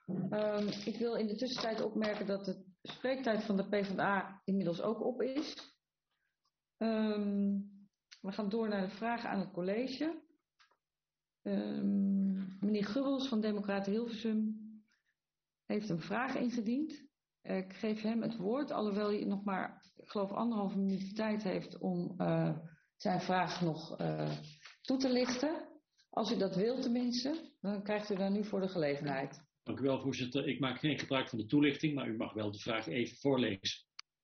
Ik wil in de tussentijd opmerken dat de spreektijd van de PvdA inmiddels ook op is. We gaan door naar de vragen aan het college. Meneer Gubbels van Democraten Hilversum heeft een vraag ingediend. Ik geef hem het woord, alhoewel hij nog maar, ik geloof, 1,5 minuut tijd heeft om zijn vraag nog toe te lichten. Als u dat wilt tenminste, dan krijgt u daar nu voor de gelegenheid. Dank u wel, voorzitter. Ik maak geen gebruik van de toelichting, maar u mag wel de vraag even voorlezen.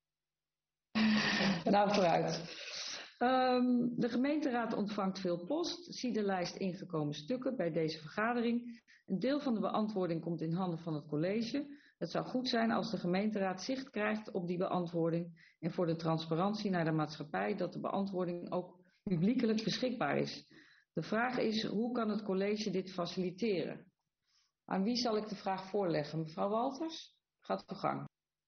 Nou, vooruit. De gemeenteraad ontvangt veel post. Zie de lijst ingekomen stukken bij deze vergadering. Een deel van de beantwoording komt in handen van het college. Het zou goed zijn als de gemeenteraad zicht krijgt op die beantwoording en voor de transparantie naar de maatschappij dat de beantwoording ook publiekelijk beschikbaar is. De vraag is, hoe kan het college dit faciliteren? Aan wie zal ik de vraag voorleggen? Mevrouw Walters, gaat uw gang.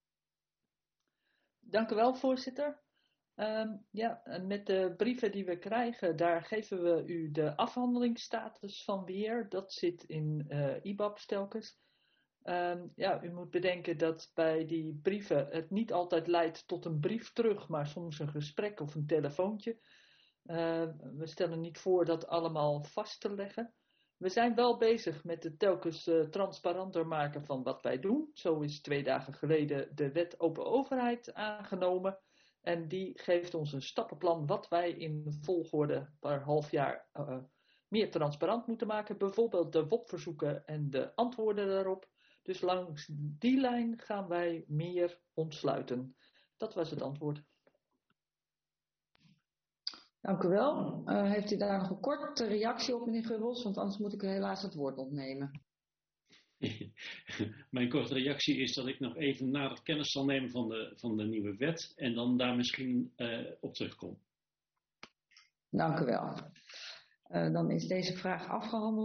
Dank u wel, voorzitter. Met de brieven die we krijgen, daar geven we u de afhandelingsstatus van beheer. Dat zit in IBAB telkens. U moet bedenken dat bij die brieven het niet altijd leidt tot een brief terug, maar soms een gesprek of een telefoontje. We stellen niet voor dat allemaal vast te leggen. We zijn wel bezig met het telkens transparanter maken van wat wij doen. Zo is 2 dagen geleden de wet open overheid aangenomen. En die geeft ons een stappenplan wat wij in volgorde per half jaar meer transparant moeten maken. Bijvoorbeeld de WOP-verzoeken en de antwoorden daarop. Dus langs die lijn gaan wij meer ontsluiten. Dat was het antwoord. Dank u wel. Heeft u daar nog een korte reactie op, meneer Gubbels? Want anders moet ik u helaas het woord ontnemen. Mijn korte reactie is dat ik nog even nader kennis zal nemen van de nieuwe wet en dan daar misschien op terugkom. Dank u wel. Dan is deze vraag afgehandeld.